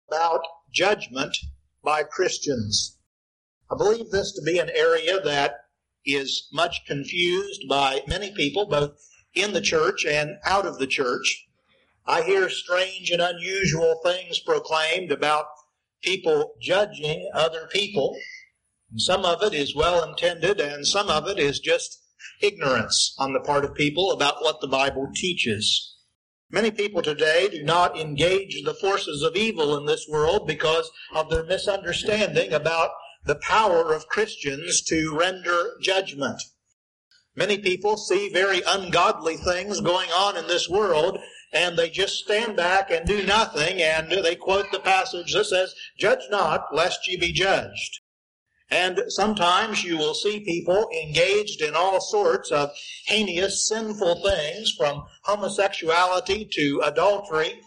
about judgment by Christians. I believe this to be an area that is much confused by many people, both in the church and out of the church. I hear strange and unusual things proclaimed about people judging other people. Some of it is well-intended, and some of it is just ignorance on the part of people about what the Bible teaches. Many people today do not engage the forces of evil in this world because of their misunderstanding about the power of Christians to render judgment. Many people see very ungodly things going on in this world, and they just stand back and do nothing, and they quote the passage that says, "Judge not, lest ye be judged." And sometimes you will see people engaged in all sorts of heinous, sinful things, from homosexuality to adultery,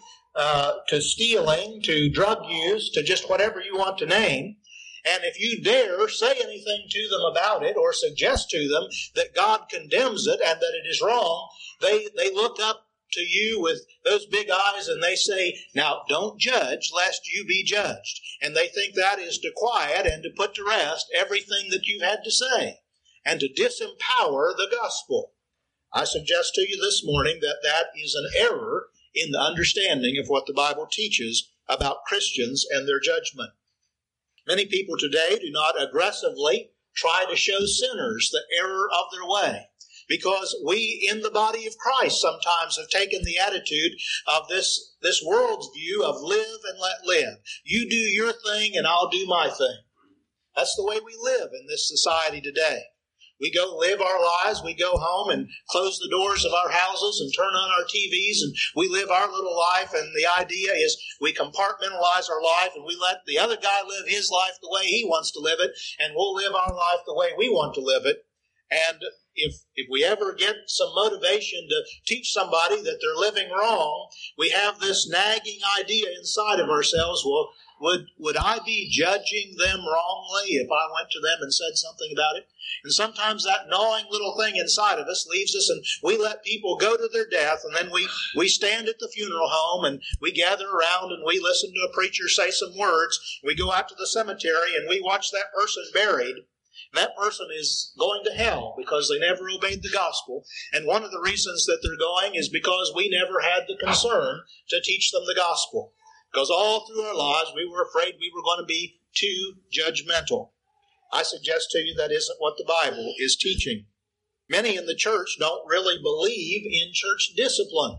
to stealing, to drug use, to just whatever you want to name. And if you dare say anything to them about it or suggest to them that God condemns it and that it is wrong, they look up to you with those big eyes and they say, "Now don't judge lest you be judged." And they think that is to quiet and to put to rest everything that you've had to say and to disempower the gospel. I suggest to you this morning that that is an error in the understanding of what the Bible teaches about Christians and their judgment. Many people today do not aggressively try to show sinners the error of their way, because we in the body of Christ sometimes have taken the attitude of this world's view of live and let live. You do your thing and I'll do my thing. That's the way we live in this society today. We go live our lives, we go home and close the doors of our houses and turn on our TVs, and we live our little life, and the idea is we compartmentalize our life and we let the other guy live his life the way he wants to live it, and we'll live our life the way we want to live it. And if we ever get some motivation to teach somebody that they're living wrong, we have this nagging idea inside of ourselves, well, would I be judging them wrongly if I went to them and said something about it? And sometimes that gnawing little thing inside of us leaves us, and we let people go to their death, and then we stand at the funeral home and we gather around and we listen to a preacher say some words. We go out to the cemetery and we watch that person buried. That person is going to hell because they never obeyed the gospel. And one of the reasons that they're going is because we never had the concern to teach them the gospel. Because all through our lives we were afraid we were going to be too judgmental. I suggest to you that isn't what the Bible is teaching. Many in the church don't really believe in church discipline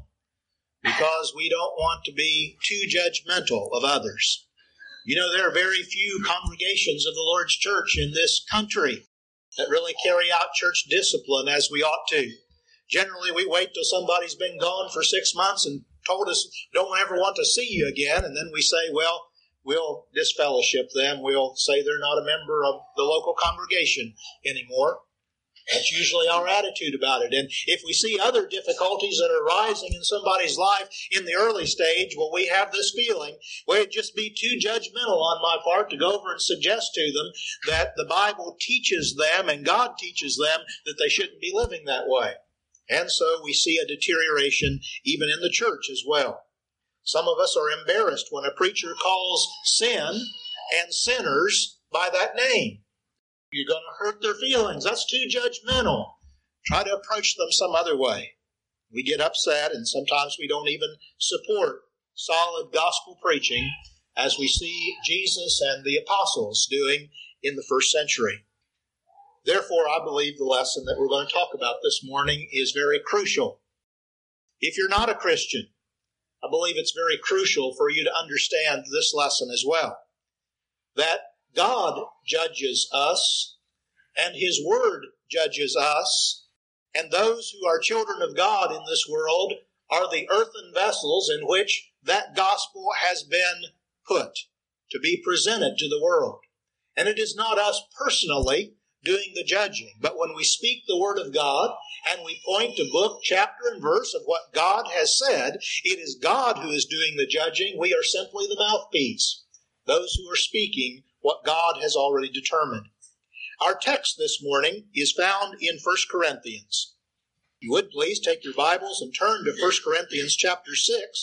because we don't want to be too judgmental of others. You know, there are very few congregations of the Lord's church in this country that really carry out church discipline as we ought to. Generally, we wait till somebody's been gone for 6 months and told us, "Don't ever want to see you again," and then we say, "Well, we'll disfellowship them. We'll say they're not a member of the local congregation anymore." That's usually our attitude about it. And if we see other difficulties that are rising in somebody's life in the early stage, well, we have this feeling, well, it'd just be too judgmental on my part to go over and suggest to them that the Bible teaches them and God teaches them that they shouldn't be living that way. And so we see a deterioration even in the church as well. Some of us are embarrassed when a preacher calls sin and sinners by that name. You're going to hurt their feelings. That's too judgmental. Try to approach them some other way. We get upset, and sometimes we don't even support solid gospel preaching as we see Jesus and the apostles doing in the first century. Therefore, I believe the lesson that we're going to talk about this morning is very crucial. If you're not a Christian, I believe it's very crucial for you to understand this lesson as well. That God judges us, and His Word judges us, and those who are children of God in this world are the earthen vessels in which that gospel has been put to be presented to the world. And it is not us personally doing the judging, but when we speak the Word of God and we point to book, chapter, and verse of what God has said, it is God who is doing the judging. We are simply the mouthpiece, those who are speaking what God has already determined. Our text this morning is found in 1 Corinthians. If you would please take your Bibles and turn to 1 Corinthians chapter 6,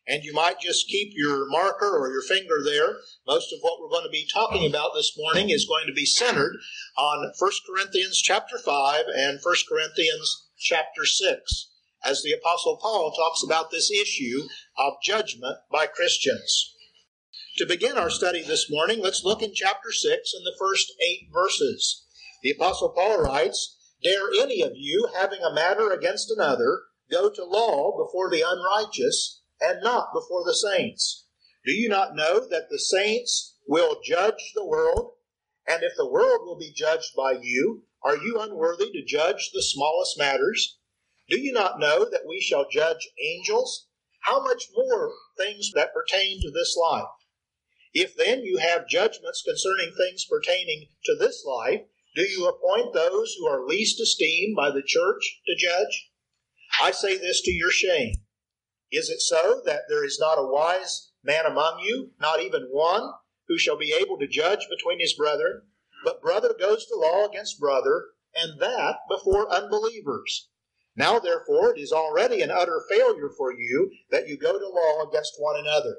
And you might just keep your marker or your finger there. Most of what we're going to be talking about this morning is going to be centered on 1 Corinthians chapter 5 and 1 Corinthians chapter 6, as the Apostle Paul talks about this issue of judgment by Christians. To begin our study this morning, let's look in chapter 6 in the first 8 verses. The Apostle Paul writes, "Dare any of you, having a matter against another, go to law before the unrighteous, and not before the saints? Do you not know that the saints will judge the world? And if the world will be judged by you, are you unworthy to judge the smallest matters? Do you not know that we shall judge angels? How much more things that pertain to this life? If then you have judgments concerning things pertaining to this life, do you appoint those who are least esteemed by the church to judge? I say this to your shame. Is it so that there is not a wise man among you, not even one, who shall be able to judge between his brethren? But brother goes to law against brother, and that before unbelievers. Now therefore it is already an utter failure for you that you go to law against one another.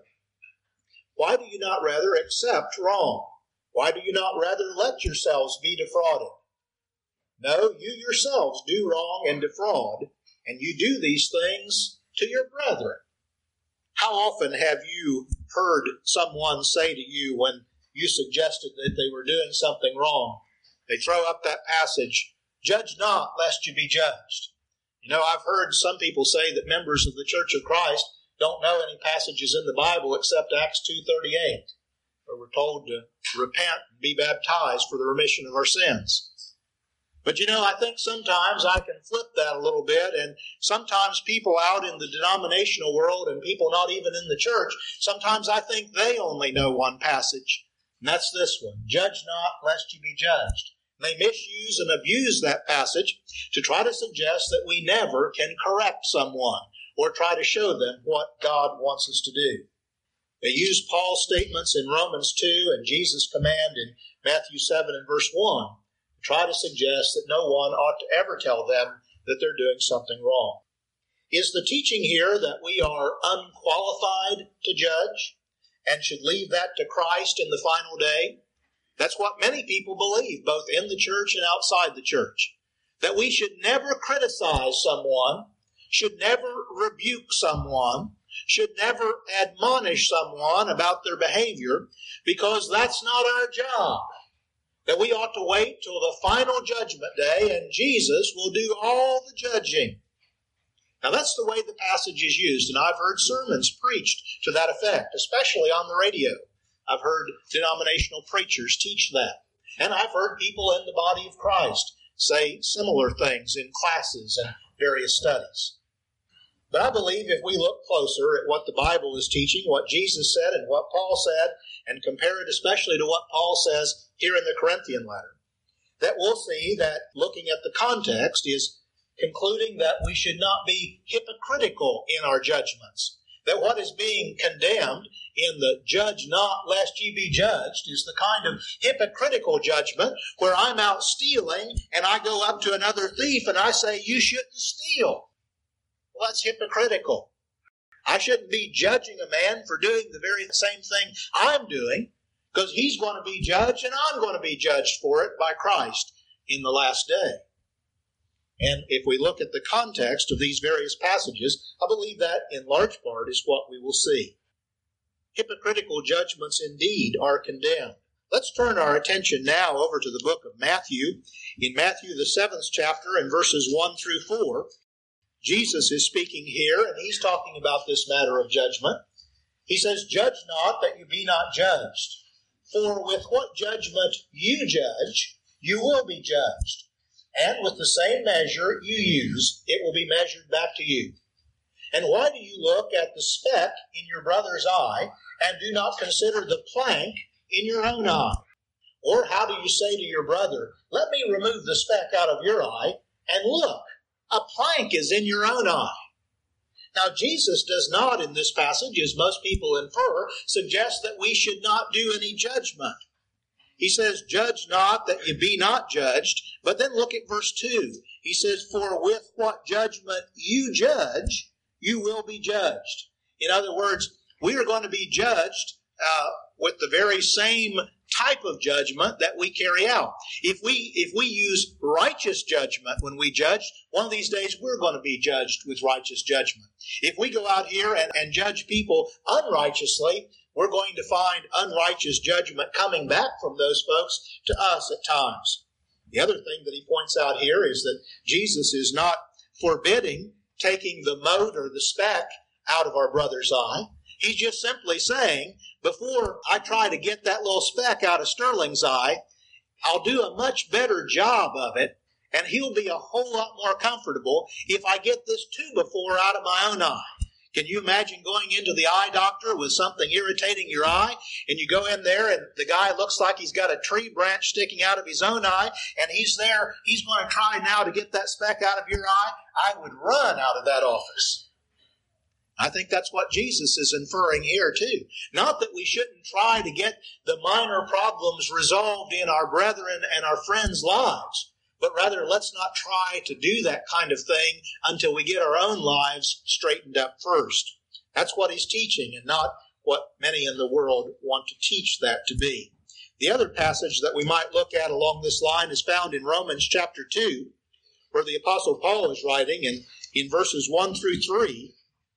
Why do you not rather accept wrong? Why do you not rather let yourselves be defrauded? No, you yourselves do wrong and defraud, and you do these things to your brethren." How often have you heard someone say to you when you suggested that they were doing something wrong? They throw up that passage, "Judge not, lest you be judged." You know, I've heard some people say that members of the Church of Christ don't know any passages in the Bible except Acts 2:38, where we're told to repent and be baptized for the remission of our sins. But you know, I think sometimes I can flip that a little bit, and sometimes people out in the denominational world and people not even in the church, sometimes I think they only know one passage, and that's this one, "Judge not, lest you be judged." And they misuse and abuse that passage to try to suggest that we never can correct someone or try to show them what God wants us to do. They use Paul's statements in Romans 2 and Jesus' command in Matthew 7 and verse 1. Try to suggest that no one ought to ever tell them that they're doing something wrong. Is the teaching here that we are unqualified to judge and should leave that to Christ in the final day? That's what many people believe, both in the church and outside the church. That we should never criticize someone, should never rebuke someone, should never admonish someone about their behavior, because that's not our job. That we ought to wait till the final judgment day and Jesus will do all the judging. Now that's the way the passage is used, and I've heard sermons preached to that effect, especially on the radio. I've heard denominational preachers teach that. And I've heard people in the body of Christ say similar things in classes and various studies. But I believe if we look closer at what the Bible is teaching, what Jesus said and what Paul said, and compare it especially to what Paul says here in the Corinthian letter, that we'll see that looking at the context is concluding that we should not be hypocritical in our judgments. That what is being condemned in the "judge not lest ye be judged" is the kind of hypocritical judgment where I'm out stealing and I go up to another thief and I say, "You shouldn't steal." Well, that's hypocritical. I shouldn't be judging a man for doing the very same thing I'm doing, because he's going to be judged and I'm going to be judged for it by Christ in the last day. And if we look at the context of these various passages, I believe that in large part is what we will see. Hypocritical judgments indeed are condemned. Let's turn our attention now over to the book of Matthew. In Matthew, the 7th chapter, and verses 1 through 4, Jesus is speaking here, and he's talking about this matter of judgment. He says, "Judge not that you be not judged. For with what judgment you judge, you will be judged. And with the same measure you use, it will be measured back to you. And why do you look at the speck in your brother's eye, and do not consider the plank in your own eye? Or how do you say to your brother, 'Let me remove the speck out of your eye,' and look, a plank is in your own eye?" Now, Jesus does not, in this passage, as most people infer, suggest that we should not do any judgment. He says, "Judge not that you be not judged." But then look at verse 2. He says, "For with what judgment you judge, you will be judged." In other words, we are going to be judged with the very same type of judgment that we carry out. If we use righteous judgment when we judge, one of these days we're going to be judged with righteous judgment. If we go out here and judge people unrighteously, we're going to find unrighteous judgment coming back from those folks to us at times. The other thing that he points out here is that Jesus is not forbidding taking the mote or the speck out of our brother's eye. He's just simply saying, before I try to get that little speck out of Sterling's eye, I'll do a much better job of it, and he'll be a whole lot more comfortable if I get this two-by-four out of my own eye. Can you imagine going into the eye doctor with something irritating your eye, and you go in there and the guy looks like he's got a tree branch sticking out of his own eye, and he's there, he's going to try now to get that speck out of your eye? I would run out of that office. I think that's what Jesus is inferring here too. Not that we shouldn't try to get the minor problems resolved in our brethren and our friends' lives, but rather let's not try to do that kind of thing until we get our own lives straightened up first. That's what he's teaching, and not what many in the world want to teach that to be. The other passage that we might look at along this line is found in Romans chapter 2, where the Apostle Paul is writing, and in verses 1 through 3,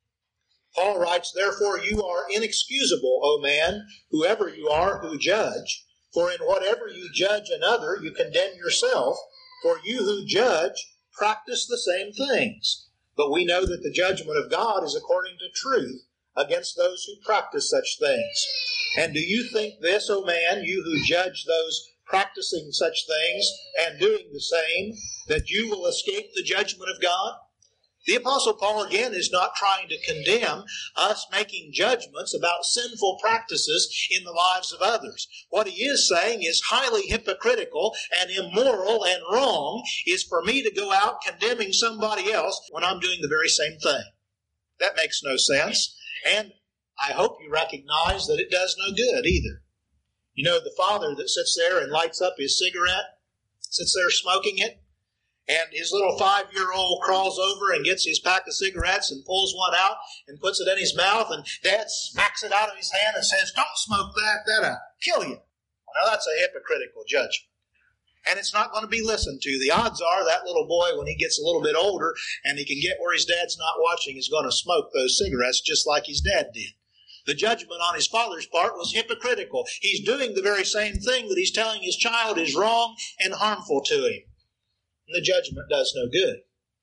Paul writes, "Therefore you are inexcusable, O man, whoever you are who judge. For in whatever you judge another, you condemn yourself. For you who judge practice the same things. But we know that the judgment of God is according to truth against those who practice such things. And do you think this, O man, you who judge those practicing such things and doing the same, that you will escape the judgment of God?" The Apostle Paul, again, is not trying to condemn us making judgments about sinful practices in the lives of others. What he is saying is highly hypocritical and immoral and wrong is for me to go out condemning somebody else when I'm doing the very same thing. That makes no sense. And I hope you recognize that it does no good either. You know, the father that sits there and lights up his cigarette, sits there smoking it, and his little 5-year-old crawls over and gets his pack of cigarettes and pulls one out and puts it in his mouth, and Dad smacks it out of his hand and says, "Don't smoke that, that'll kill you." Well, now that's a hypocritical judgment. And it's not going to be listened to. The odds are that little boy, when he gets a little bit older and he can get where his dad's not watching, is going to smoke those cigarettes just like his dad did. The judgment on his father's part was hypocritical. He's doing the very same thing that he's telling his child is wrong and harmful to him. And the judgment does no good.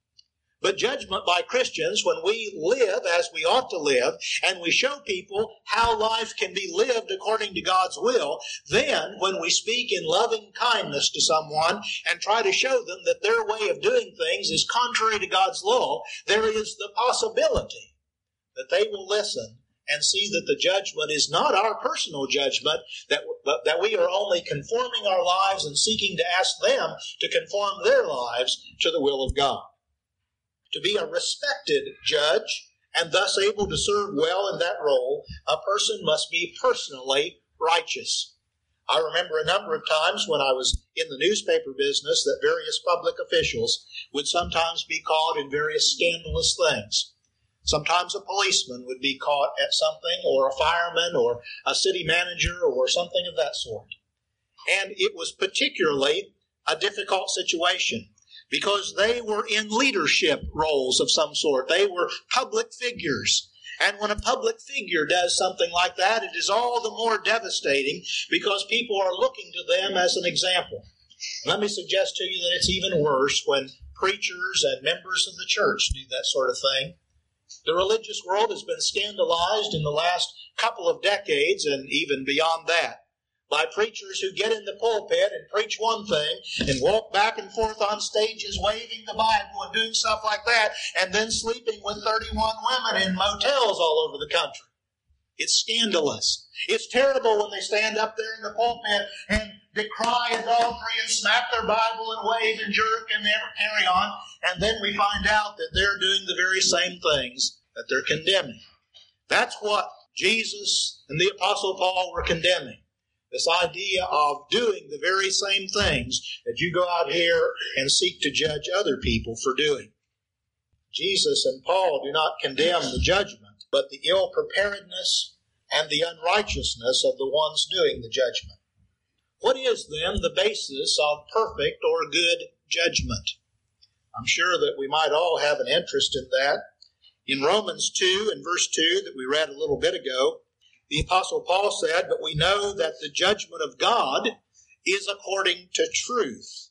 But judgment by Christians, when we live as we ought to live, and we show people how life can be lived according to God's will, then when we speak in loving kindness to someone and try to show them that their way of doing things is contrary to God's law, there is the possibility that they will listen and see that the judgment is not our personal judgment, but that we are only conforming our lives and seeking to ask them to conform their lives to the will of God. To be a respected judge and thus able to serve well in that role, a person must be personally righteous. I remember a number of times when I was in the newspaper business that various public officials would sometimes be caught in various scandalous things. Sometimes a policeman would be caught at something, or a fireman, or a city manager, or something of that sort. And it was particularly a difficult situation because they were in leadership roles of some sort. They were public figures. And when a public figure does something like that, it is all the more devastating because people are looking to them as an example. Let me suggest to you that it's even worse when preachers and members of the church do that sort of thing. The religious world has been scandalized in the last couple of decades and even beyond that by preachers who get in the pulpit and preach one thing and walk back and forth on stages waving the Bible and doing stuff like that and then sleeping with 31 women in motels all over the country. It's scandalous. It's terrible when they stand up there in the pulpit and decry adultery and smack their Bible and wave and jerk and never carry on, and then we find out that they're doing the very same things that they're condemning. That's what Jesus and the Apostle Paul were condemning. This idea of doing the very same things that you go out here and seek to judge other people for doing. Jesus and Paul do not condemn the judgment but the ill-preparedness and the unrighteousness of the ones doing the judgment. What is, then, the basis of perfect or good judgment? I'm sure that we might all have an interest in that. In Romans 2 and verse 2 that we read a little bit ago, the Apostle Paul said, "But we know that the judgment of God is according to truth."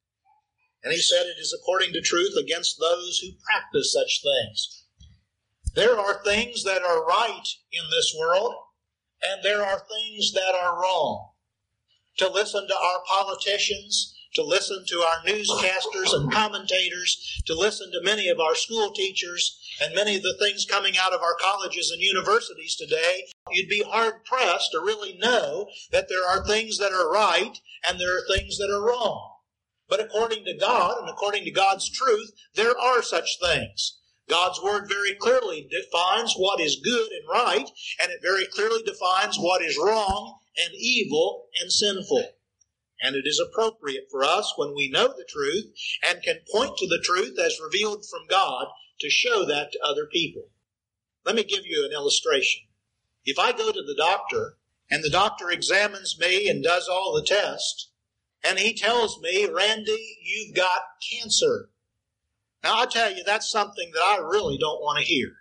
And he said it is according to truth against those who practice such things. There are things that are right in this world, and there are things that are wrong. To listen to our politicians, to listen to our newscasters and commentators, to listen to many of our school teachers and many of the things coming out of our colleges and universities today, you'd be hard-pressed to really know that there are things that are right and there are things that are wrong. But according to God and according to God's truth, there are such things. God's Word very clearly defines what is good and right, and it very clearly defines what is wrong and evil and sinful. And it is appropriate for us, when we know the truth and can point to the truth as revealed from God, to show that to other people. Let me give you an illustration. If I go to the doctor, and the doctor examines me and does all the tests, and he tells me, "Randy, you've got cancer." Now, I tell you, that's something that I really don't want to hear.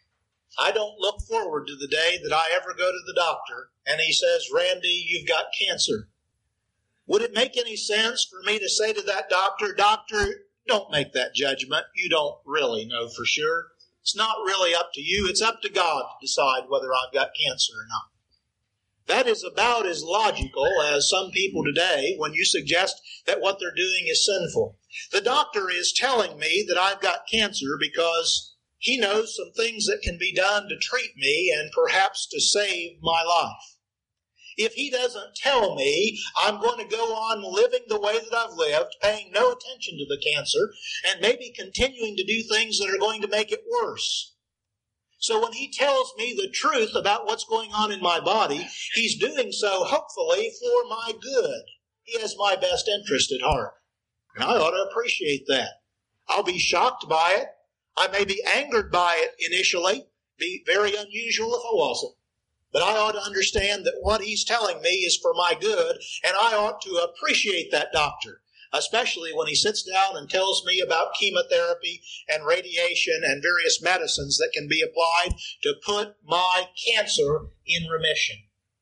I don't look forward to the day that I ever go to the doctor and he says, "Randy, you've got cancer." Would it make any sense for me to say to that doctor, "Doctor, don't make that judgment. You don't really know for sure. It's not really up to you. It's up to God to decide whether I've got cancer or not"? That is about as logical as some people today when you suggest that what they're doing is sinful. The doctor is telling me that I've got cancer because he knows some things that can be done to treat me and perhaps to save my life. If he doesn't tell me, I'm going to go on living the way that I've lived, paying no attention to the cancer, and maybe continuing to do things that are going to make it worse. So when he tells me the truth about what's going on in my body, he's doing so hopefully for my good. He has my best interest at heart. And I ought to appreciate that. I'll be shocked by it. I may be angered by it initially, be very unusual if I wasn't. But I ought to understand that what he's telling me is for my good, and I ought to appreciate that doctor, especially when he sits down and tells me about chemotherapy and radiation and various medicines that can be applied to put my cancer in remission.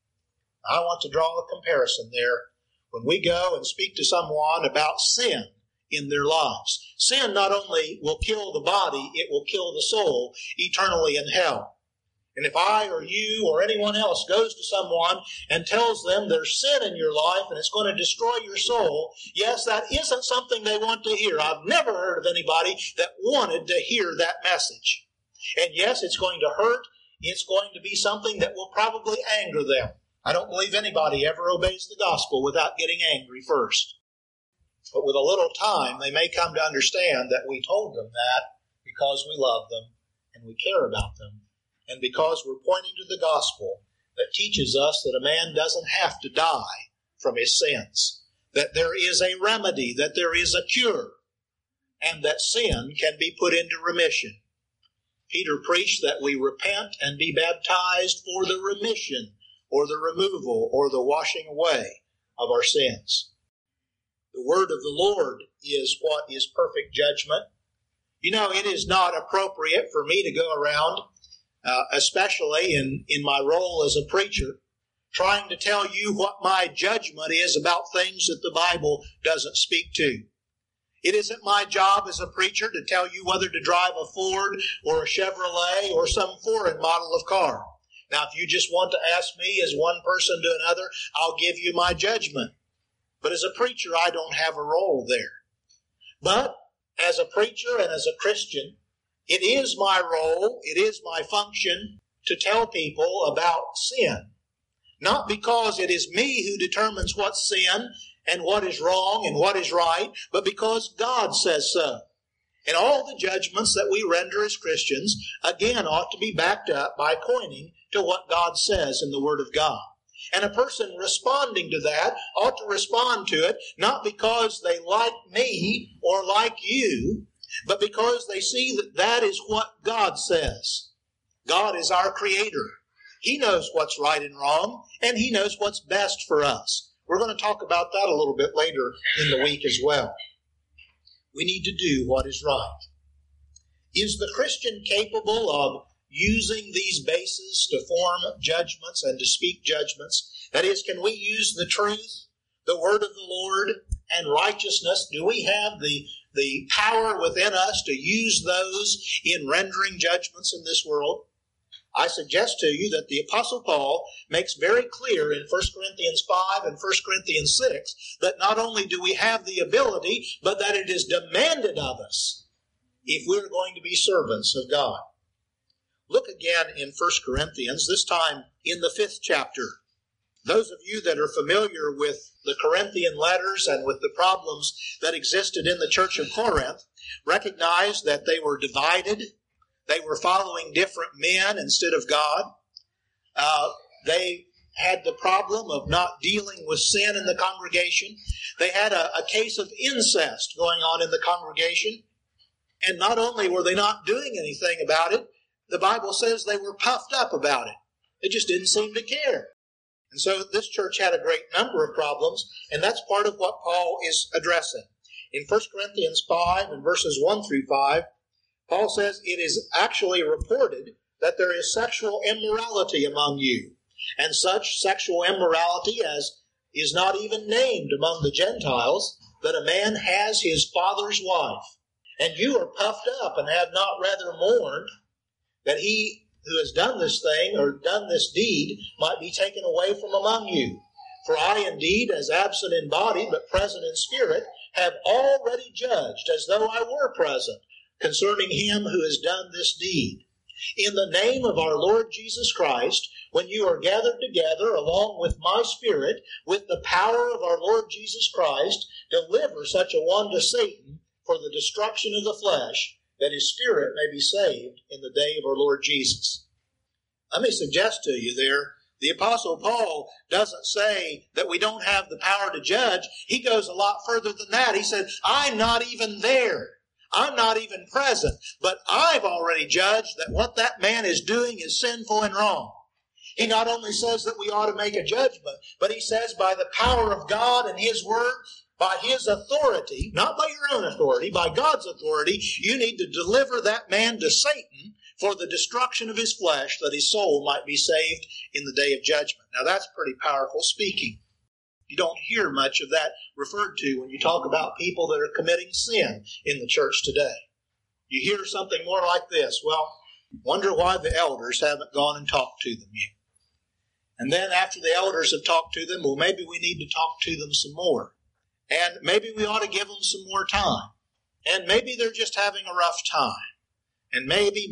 I want to draw a comparison there. When we go and speak to someone about sin in their lives, sin not only will kill the body, it will kill the soul eternally in hell. And if I or you or anyone else goes to someone and tells them there's sin in your life and it's going to destroy your soul, yes, that isn't something they want to hear. I've never heard of anybody that wanted to hear that message. And yes, it's going to hurt. It's going to be something that will probably anger them. I don't believe anybody ever obeys the gospel without getting angry first. But with a little time, they may come to understand that we told them that because we love them and we care about them, and because we're pointing to the gospel that teaches us that a man doesn't have to die from his sins, that there is a remedy, that there is a cure, and that sin can be put into remission. Peter preached that we repent and be baptized for the remission or the removal or the washing away of our sins. The word of the Lord is what is perfect judgment. You know, it is not appropriate for me to go around, especially in my role as a preacher, trying to tell you what my judgment is about things that the Bible doesn't speak to. It isn't my job as a preacher to tell you whether to drive a Ford or a Chevrolet or some foreign model of car. Now, if you just want to ask me as one person to another, I'll give you my judgment. But as a preacher, I don't have a role there. But as a preacher and as a Christian, it is my role, it is my function to tell people about sin. Not because it is me who determines what's sin and what is wrong and what is right, but because God says so. And all the judgments that we render as Christians, again, ought to be backed up by pointing to what God says in the Word of God. And a person responding to that ought to respond to it not because they like me or like you, but because they see that that is what God says. God is our Creator. He knows what's right and wrong, and He knows what's best for us. We're going to talk about that a little bit later in the week as well. We need to do what is right. Is the Christian capable of using these bases to form judgments and to speak judgments? That is, can we use the truth, the word of the Lord, and righteousness? Do we have the power within us to use those in rendering judgments in this world? I suggest to you that the Apostle Paul makes very clear in 1 Corinthians 5 and 1 Corinthians 6 that not only do we have the ability, but that it is demanded of us if we're going to be servants of God. Look again in 1 Corinthians, this time in the 5th chapter. Those of you that are familiar with the Corinthian letters and with the problems that existed in the church of Corinth recognize that they were divided. They were following different men instead of God. They had the problem of not dealing with sin in the congregation. They had a case of incest going on in the congregation. And not only were they not doing anything about it, the Bible says they were puffed up about it. They just didn't seem to care. And so this church had a great number of problems, and that's part of what Paul is addressing. In 1 Corinthians 5 and verses 1 through 5, Paul says, it is actually reported that there is sexual immorality among you, and such sexual immorality as is not even named among the Gentiles, that a man has his father's wife. And you are puffed up and have not rather mourned that he who has done this thing or done this deed might be taken away from among you. For I indeed, as absent in body but present in spirit, have already judged as though I were present, concerning him who has done this deed. In the name of our Lord Jesus Christ, when you are gathered together along with my spirit, with the power of our Lord Jesus Christ, deliver such a one to Satan for the destruction of the flesh, that his spirit may be saved in the day of our Lord Jesus. Let me suggest to you there, the Apostle Paul doesn't say that we don't have the power to judge. He goes a lot further than that. He said, I'm not even there. I'm not even present, but I've already judged that what that man is doing is sinful and wrong. He not only says that we ought to make a judgment, but he says by the power of God and His Word, by His authority, not by your own authority, by God's authority, you need to deliver that man to Satan for the destruction of his flesh, that his soul might be saved in the day of judgment. Now that's pretty powerful speaking. You don't hear much of that referred to when you talk about people that are committing sin in the church today. You hear something more like this, well, wonder why the elders haven't gone and talked to them yet. And then after the elders have talked to them, well, maybe we need to talk to them some more. And maybe we ought to give them some more time. And maybe they're just having a rough time. And maybe,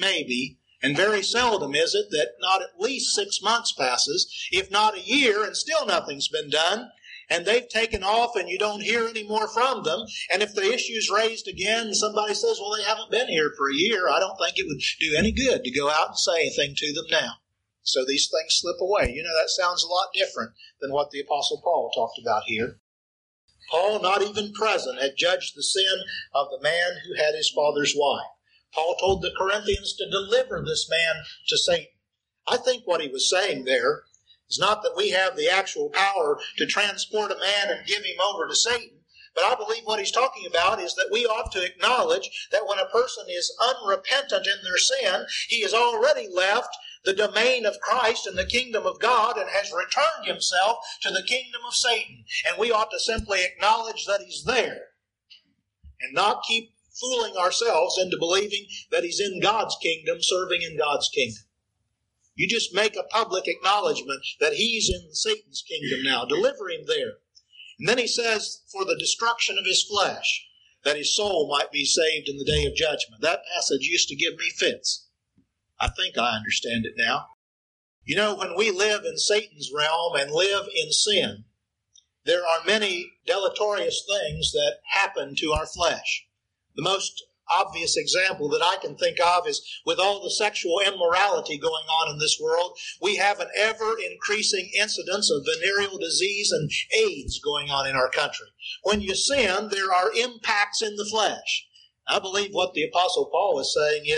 and very seldom is it that not at least 6 months passes, if not a year, and still nothing's been done, and they've taken off and you don't hear any more from them. And if the issue's raised again, and somebody says, well, they haven't been here for a year, I don't think it would do any good to go out and say anything to them now. So these things slip away. You know, that sounds a lot different than what the Apostle Paul talked about here. Paul, not even present, had judged the sin of the man who had his father's wife. Paul told the Corinthians to deliver this man to Satan. I think what he was saying there is not that we have the actual power to transport a man and give him over to Satan, but I believe what he's talking about is that we ought to acknowledge that when a person is unrepentant in their sin, he has already left the domain of Christ and the kingdom of God and has returned himself to the kingdom of Satan. And we ought to simply acknowledge that he's there and not keep fooling ourselves into believing that he's in God's kingdom, serving in God's kingdom. You just make a public acknowledgement that he's in Satan's kingdom now. Deliver him there. And then he says, for the destruction of his flesh, that his soul might be saved in the day of judgment. That passage used to give me fits. I think I understand it now. You know, when we live in Satan's realm and live in sin, there are many deleterious things that happen to our flesh. The most obvious example that I can think of is with all the sexual immorality going on in this world, we have an ever-increasing incidence of venereal disease and AIDS going on in our country. When you sin, there are impacts in the flesh. I believe what the Apostle Paul is saying is,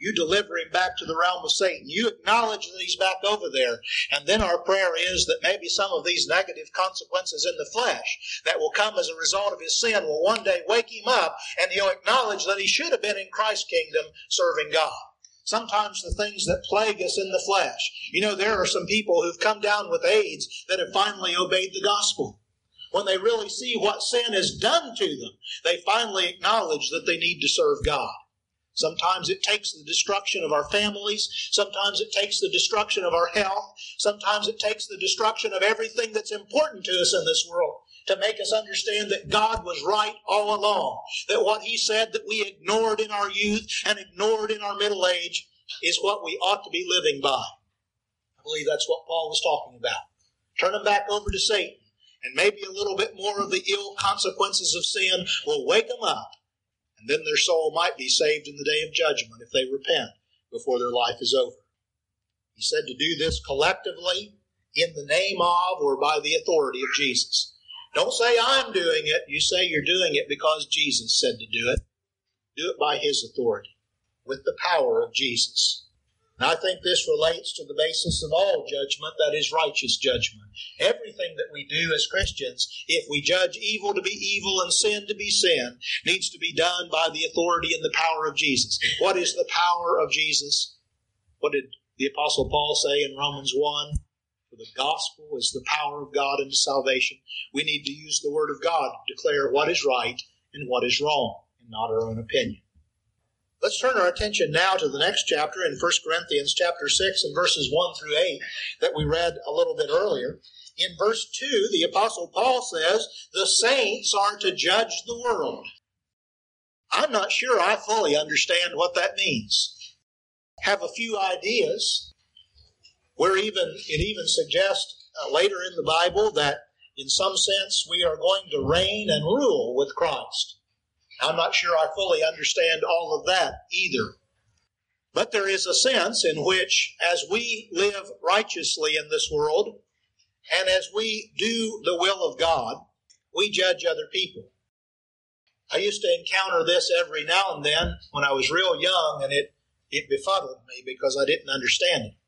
You deliver him back to the realm of Satan. You acknowledge that he's back over there. And then our prayer is that maybe some of these negative consequences in the flesh that will come as a result of his sin will one day wake him up, and he'll acknowledge that he should have been in Christ's kingdom serving God. Sometimes the things that plague us in the flesh. There are some people who've come down with AIDS that have finally obeyed the gospel. When they really see what sin has done to them, they finally acknowledge that they need to serve God. Sometimes it takes the destruction of our families. Sometimes it takes the destruction of our health. Sometimes it takes the destruction of everything that's important to us in this world to make us understand that God was right all along. That what He said that we ignored in our youth and ignored in our middle age is what we ought to be living by. I believe that's what Paul was talking about. Turn them back over to Satan, and maybe a little bit more of the ill consequences of sin will wake them up. And then their soul might be saved in the day of judgment if they repent before their life is over. He said to do this collectively in the name of or by the authority of Jesus. Don't say I'm doing it. You say you're doing it because Jesus said to do it. Do it by His authority, with the power of Jesus. And I think this relates to the basis of all judgment, that is righteous judgment. Everything that we do as Christians, if we judge evil to be evil and sin to be sin, needs to be done by the authority and the power of Jesus. What is the power of Jesus? What did the Apostle Paul say in Romans 1? For the gospel is the power of God unto salvation. We need to use the Word of God to declare what is right and what is wrong, and not our own opinion. Let's turn our attention now to the next chapter in 1 Corinthians chapter 6 and verses 1 through 8 that we read a little bit earlier. In verse 2, the Apostle Paul says, the saints are to judge the world. I'm not sure I fully understand what that means. Have a few ideas where it even suggests later in the Bible that in some sense we are going to reign and rule with Christ. I'm not sure I fully understand all of that either. But there is a sense in which as we live righteously in this world, and as we do the will of God, we judge other people. I used to encounter this every now and then when I was real young, and it befuddled me because I didn't understand it.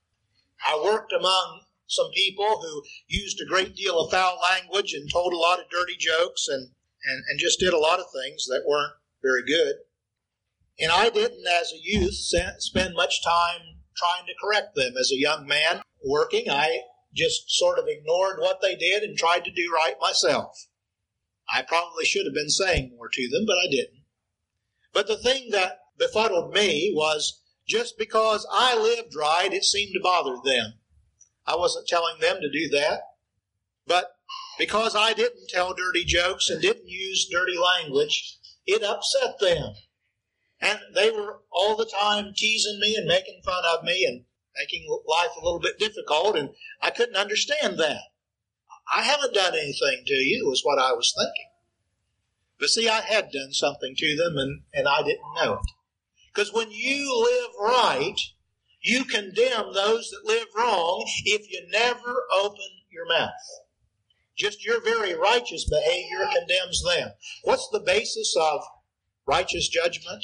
I worked among some people who used a great deal of foul language and told a lot of dirty jokes and just did a lot of things that weren't very good. And I didn't, as a youth, spend much time trying to correct them. As a young man working, I just sort of ignored what they did and tried to do right myself. I probably should have been saying more to them, but I didn't. But the thing that befuddled me was just because I lived right, it seemed to bother them. I wasn't telling them to do that, but because I didn't tell dirty jokes and didn't use dirty language, it upset them. And they were all the time teasing me and making fun of me and making life a little bit difficult, and I couldn't understand that. I haven't done anything to you, was what I was thinking. But see, I had done something to them, and I didn't know it. Because when you live right, you condemn those that live wrong if you never open your mouth. Just your very righteous behavior condemns them. What's the basis of righteous judgment?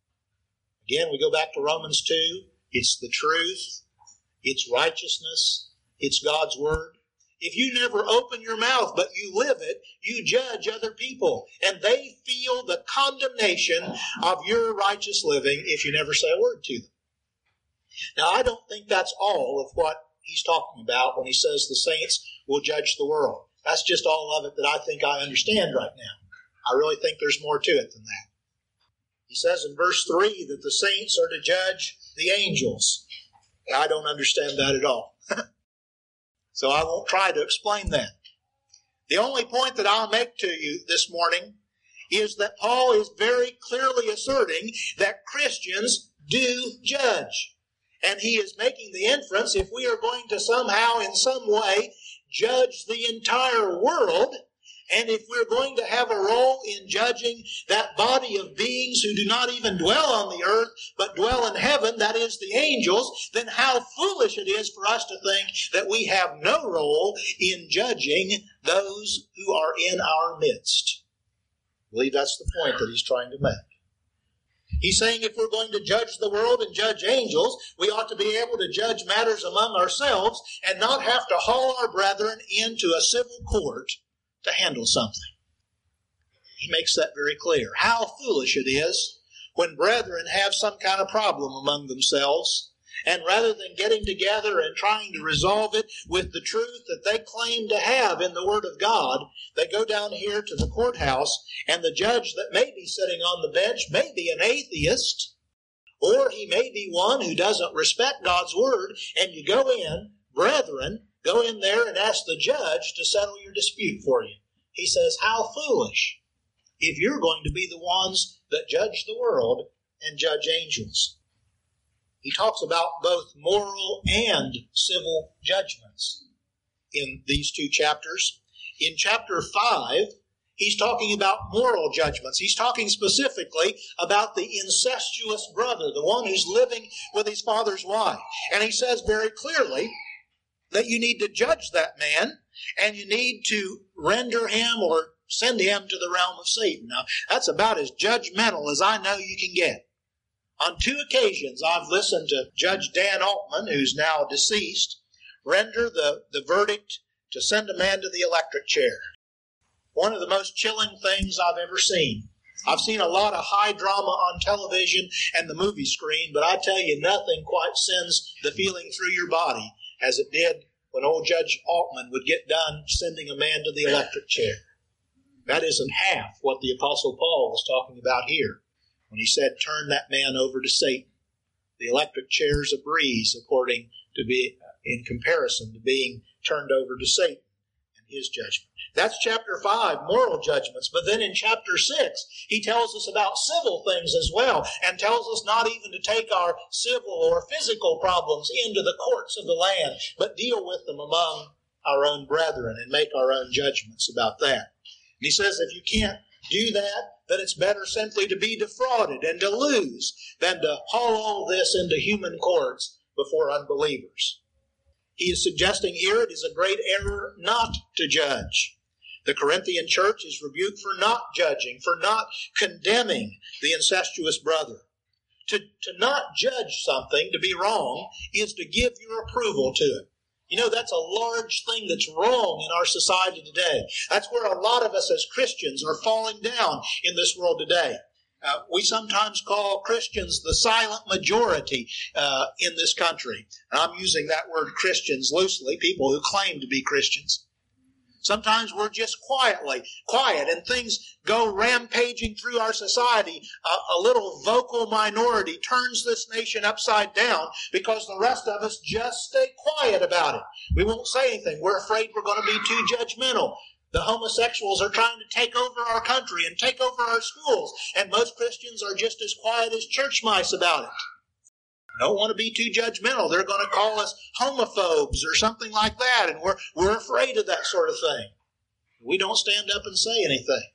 Again, we go back to Romans 2. It's the truth. It's righteousness. It's God's Word. If you never open your mouth, but you live it, you judge other people. And they feel the condemnation of your righteous living if you never say a word to them. Now, I don't think that's all of what he's talking about when he says the saints will judge the world. That's just all of it that I think I understand right now. I really think there's more to it than that. He says in verse 3 that the saints are to judge the angels. I don't understand that at all. So I won't try to explain that. The only point that I'll make to you this morning is that Paul is very clearly asserting that Christians do judge. And he is making the inference, if we are going to somehow, in some way, judge the entire world, and if we're going to have a role in judging that body of beings who do not even dwell on the earth, but dwell in heaven, that is the angels, then how foolish it is for us to think that we have no role in judging those who are in our midst. I believe that's the point that he's trying to make. He's saying if we're going to judge the world and judge angels, we ought to be able to judge matters among ourselves and not have to haul our brethren into a civil court to handle something. He makes that very clear. How foolish it is when brethren have some kind of problem among themselves, and rather than getting together and trying to resolve it with the truth that they claim to have in the Word of God, they go down here to the courthouse, and the judge that may be sitting on the bench may be an atheist, or he may be one who doesn't respect God's Word, and you go in, brethren, go in there and ask the judge to settle your dispute for you. He says, how foolish if you're going to be the ones that judge the world and judge angels. He talks about both moral and civil judgments in these two chapters. In chapter 5, he's talking about moral judgments. He's talking specifically about the incestuous brother, the one who's living with his father's wife. And he says very clearly that you need to judge that man, and you need to render him or send him to the realm of Satan. Now, that's about as judgmental as I know you can get. On 2 occasions, I've listened to Judge Dan Altman, who's now deceased, render the verdict to send a man to the electric chair. One of the most chilling things I've ever seen. I've seen a lot of high drama on television and the movie screen, but I tell you, nothing quite sends the feeling through your body as it did when old Judge Altman would get done sending a man to the electric chair. That isn't half what the Apostle Paul was talking about here when he said, turn that man over to Satan. The electric chair's a breeze, according to in comparison to being turned over to Satan and his judgment. That's chapter 5, moral judgments. But then in chapter 6, he tells us about civil things as well, and tells us not even to take our civil or physical problems into the courts of the land, but deal with them among our own brethren and make our own judgments about that. And he says if you can't do that, then it's better simply to be defrauded and to lose than to haul all this into human courts before unbelievers. He is suggesting here it is a great error not to judge. The Corinthian church is rebuked for not judging, for not condemning the incestuous brother. To not judge something, to be wrong, is to give your approval to it. You know, that's a large thing that's wrong in our society today. That's where a lot of us as Christians are falling down in this world today. We sometimes call Christians the silent majority in this country. And I'm using that word Christians loosely, people who claim to be Christians. Sometimes we're just quiet, and things go rampaging through our society. A little vocal minority turns this nation upside down because the rest of us just stay quiet about it. We won't say anything. We're afraid we're going to be too judgmental. The homosexuals are trying to take over our country and take over our schools, and most Christians are just as quiet as church mice about it. Don't want to be too judgmental. They're going to call us homophobes or something like that, and we're afraid of that sort of thing. We don't stand up and say anything.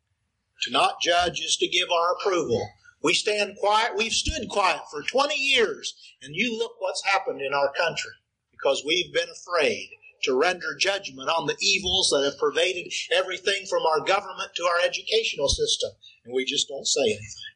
To not judge is to give our approval. We stand quiet. We've stood quiet for 20 years, and you look what's happened in our country because we've been afraid to render judgment on the evils that have pervaded everything from our government to our educational system, and we just don't say anything.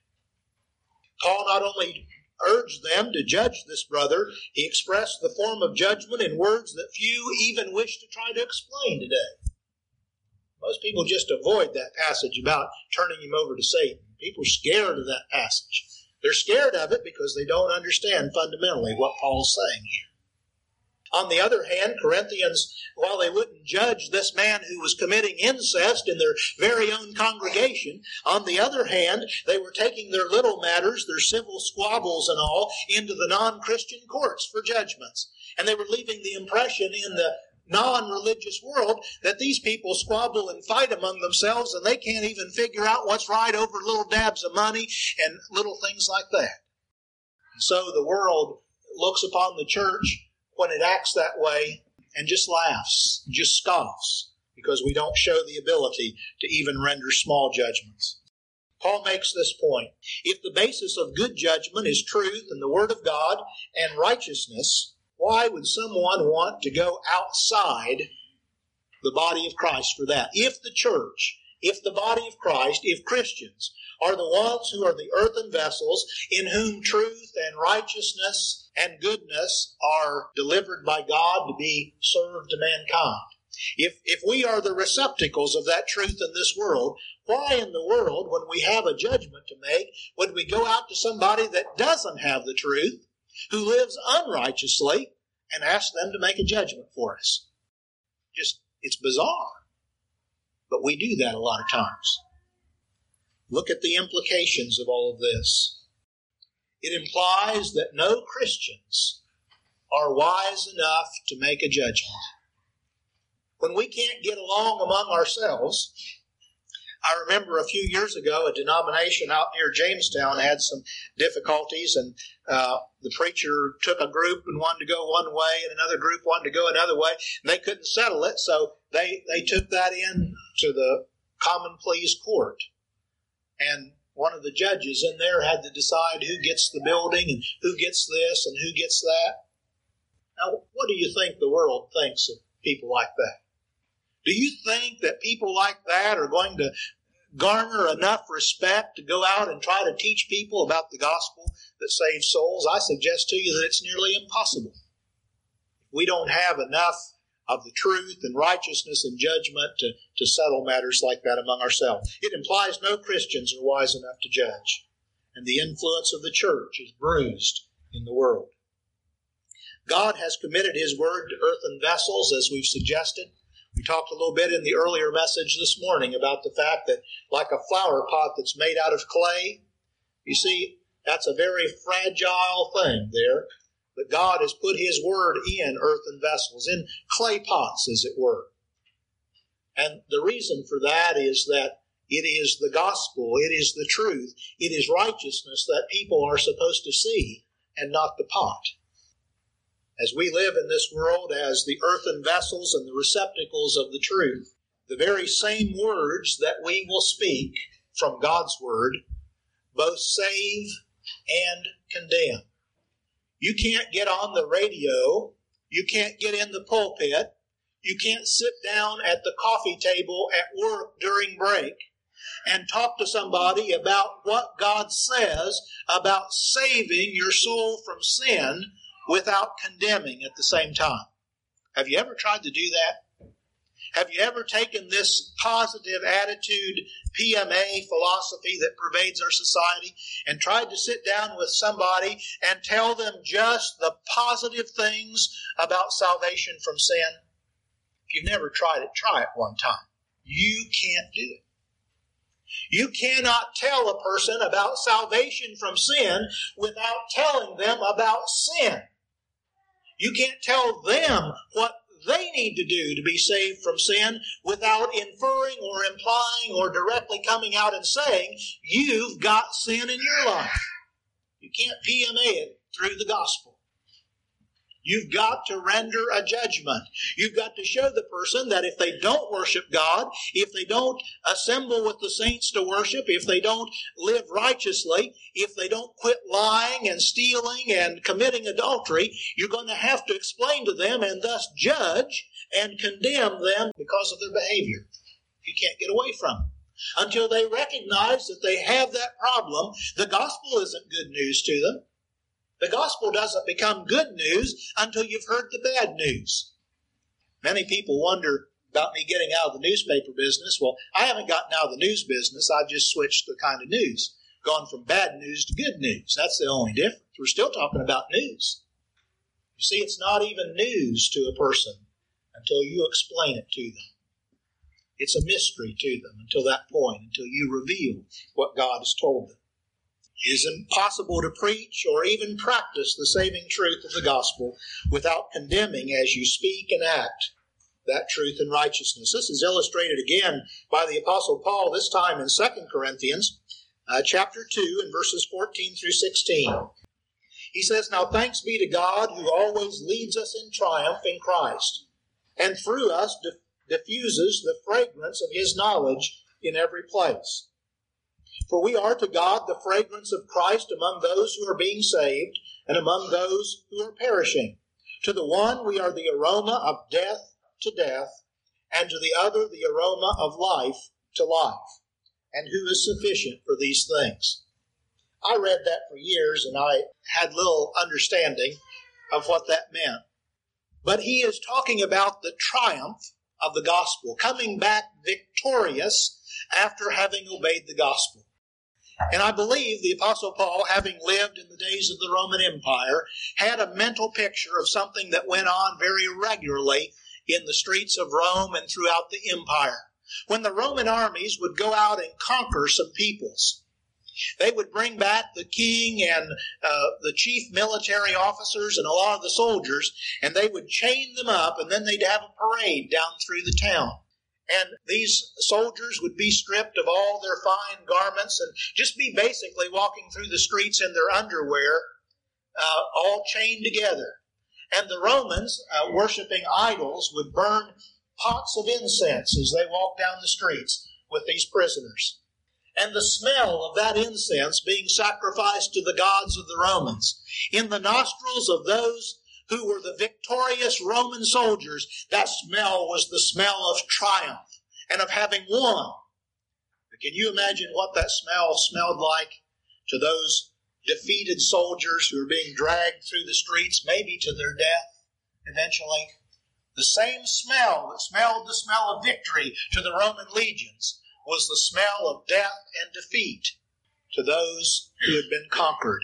Paul not only urged them to judge this brother, he expressed the form of judgment in words that few even wish to try to explain today. Most people just avoid that passage about turning him over to Satan. People are scared of that passage. They're scared of it because they don't understand fundamentally what Paul's saying here. On the other hand, Corinthians, while they wouldn't judge this man who was committing incest in their very own congregation, on the other hand, they were taking their little matters, their civil squabbles and all, into the non-Christian courts for judgments. And they were leaving the impression in the non-religious world that these people squabble and fight among themselves and they can't even figure out what's right over little dabs of money and little things like that. And so the world looks upon the church when it acts that way and just laughs, just scoffs, because we don't show the ability to even render small judgments. Paul makes this point. If the basis of good judgment is truth and the Word of God and righteousness, why would someone want to go outside the body of Christ for that? If the church if the body of Christ, if Christians, are the ones who are the earthen vessels in whom truth and righteousness and goodness are delivered by God to be served to mankind. If we are the receptacles of that truth in this world, why in the world, when we have a judgment to make, would we go out to somebody that doesn't have the truth, who lives unrighteously, and ask them to make a judgment for us? It's bizarre. But we do that a lot of times. Look at the implications of all of this. It implies that no Christians are wise enough to make a judgment. When we can't get along among ourselves, I remember a few years ago a denomination out near Jamestown had some difficulties, and the preacher took a group and wanted to go one way and another group wanted to go another way, and they couldn't settle it, so they took that in to the common pleas court. And one of the judges in there had to decide who gets the building and who gets this and who gets that. Now, what do you think the world thinks of people like that? Do you think that people like that are going to garner enough respect to go out and try to teach people about the gospel that saves souls? I suggest to you that it's nearly impossible. We don't have enough of the truth and righteousness and judgment to settle matters like that among ourselves. It implies no Christians are wise enough to judge, and the influence of the church is bruised in the world. God has committed His word to earthen vessels, as we've suggested. We talked a little bit in the earlier message this morning about the fact that, like a flower pot that's made out of clay, you see, that's a very fragile thing there. But God has put His word in earthen vessels, in clay pots, as it were. And the reason for that is that it is the gospel, it is the truth, it is righteousness that people are supposed to see, and not the pot. As we live in this world as the earthen vessels and the receptacles of the truth, the very same words that we will speak from God's word both save and condemn. You can't get on the radio, you can't get in the pulpit, you can't sit down at the coffee table at work during break and talk to somebody about what God says about saving your soul from sin without condemning at the same time. Have you ever tried to do that? Have you ever taken this positive attitude, PMA philosophy that pervades our society, and tried to sit down with somebody and tell them just the positive things about salvation from sin? If you've never tried it, try it one time. You can't do it. You cannot tell a person about salvation from sin without telling them about sin. You can't tell them what they need to do to be saved from sin without inferring or implying or directly coming out and saying, you've got sin in your life. You can't PMA it through the gospel. You've got to render a judgment. You've got to show the person that if they don't worship God, if they don't assemble with the saints to worship, if they don't live righteously, if they don't quit lying and stealing and committing adultery, you're going to have to explain to them and thus judge and condemn them because of their behavior. You can't get away from it. Until they recognize that they have that problem, the gospel isn't good news to them. The gospel doesn't become good news until you've heard the bad news. Many people wonder about me getting out of the newspaper business. Well, I haven't gotten out of the news business. I've just switched the kind of news. Gone from bad news to good news. That's the only difference. We're still talking about news. You see, it's not even news to a person until you explain it to them. It's a mystery to them until that point, until you reveal what God has told them. It is impossible to preach or even practice the saving truth of the gospel without condemning as you speak and act that truth and righteousness. This is illustrated again by the Apostle Paul, this time in 2 Corinthians chapter 2 and verses 14 through 16. He says, "Now thanks be to God who always leads us in triumph in Christ, and through us diffuses the fragrance of His knowledge in every place. For we are to God the fragrance of Christ among those who are being saved and among those who are perishing. To the one we are the aroma of death to death, and to the other the aroma of life to life, and who is sufficient for these things. I read that for years, and I had little understanding of what that meant. But he is talking about the triumph of the gospel, coming back victorious after having obeyed the gospel. And I believe the Apostle Paul, having lived in the days of the Roman Empire, had a mental picture of something that went on very regularly in the streets of Rome and throughout the empire. When the Roman armies would go out and conquer some peoples, they would bring back the king and the chief military officers and a lot of the soldiers, and they would chain them up, and then they'd have a parade down through the town. And these soldiers would be stripped of all their fine garments and just be basically walking through the streets in their underwear, all chained together. And the Romans, worshiping idols, would burn pots of incense as they walked down the streets with these prisoners. And the smell of that incense being sacrificed to the gods of the Romans, in the nostrils of those who were the victorious Roman soldiers, that smell was the smell of triumph and of having won. But can you imagine what that smell smelled like to those defeated soldiers who were being dragged through the streets, maybe to their death eventually? The same smell that smelled the smell of victory to the Roman legions was the smell of death and defeat to those who had been conquered.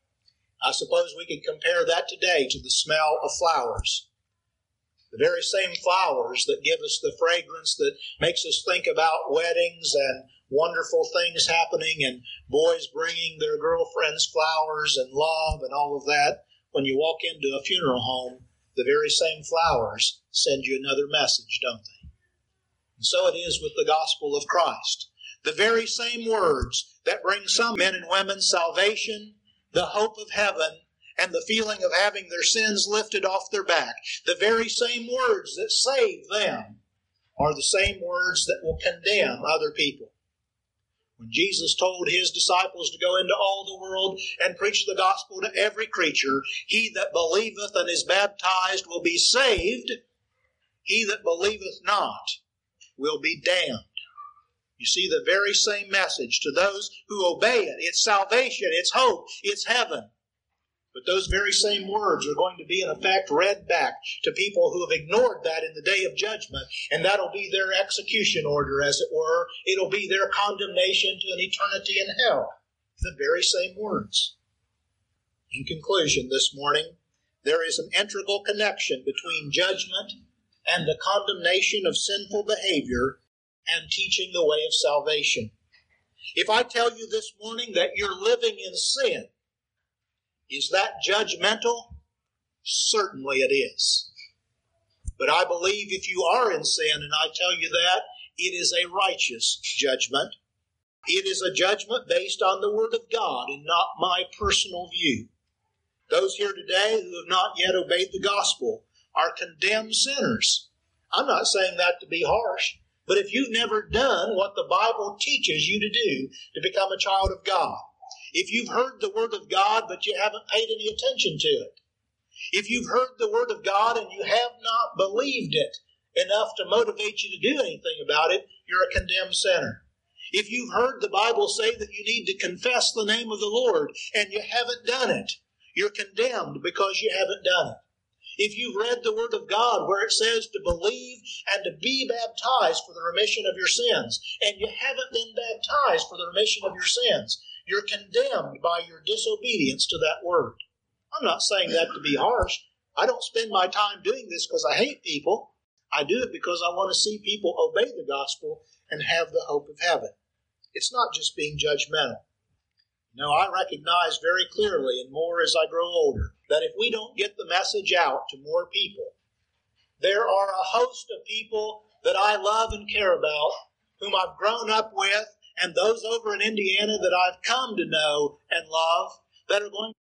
I suppose we could compare that today to the smell of flowers. The very same flowers that give us the fragrance that makes us think about weddings and wonderful things happening and boys bringing their girlfriends flowers and love and all of that. When you walk into a funeral home, the very same flowers send you another message, don't they? And so it is with the gospel of Christ. The very same words that bring some men and women salvation, the hope of heaven, and the feeling of having their sins lifted off their back, the very same words that save them are the same words that will condemn other people. When Jesus told his disciples to go into all the world and preach the gospel to every creature, he that believeth and is baptized will be saved, he that believeth not will be damned. You see the very same message to those who obey it. It's salvation, it's hope, it's heaven. But those very same words are going to be, in effect, read back to people who have ignored that in the day of judgment, and that'll be their execution order, as it were. It'll be their condemnation to an eternity in hell. The very same words. In conclusion this morning, there is an integral connection between judgment and the condemnation of sinful behavior and teaching the way of salvation. If I tell you this morning that you're living in sin, is that judgmental? Certainly it is. But I believe if you are in sin, and I tell you that, it is a righteous judgment. It is a judgment based on the Word of God and not my personal view. Those here today who have not yet obeyed the gospel are condemned sinners. I'm not saying that to be harsh, but if you've never done what the Bible teaches you to do to become a child of God, if you've heard the Word of God but you haven't paid any attention to it, if you've heard the Word of God and you have not believed it enough to motivate you to do anything about it, you're a condemned sinner. If you've heard the Bible say that you need to confess the name of the Lord and you haven't done it, you're condemned because you haven't done it. If you've read the Word of God where it says to believe and to be baptized for the remission of your sins, and you haven't been baptized for the remission of your sins, you're condemned by your disobedience to that Word. I'm not saying that to be harsh. I don't spend my time doing this because I hate people. I do it because I want to see people obey the gospel and have the hope of heaven. It's not just being judgmental. No, I recognize very clearly, and more as I grow older, that if we don't get the message out to more people, there are a host of people that I love and care about, whom I've grown up with, and those over in Indiana that I've come to know and love, that are going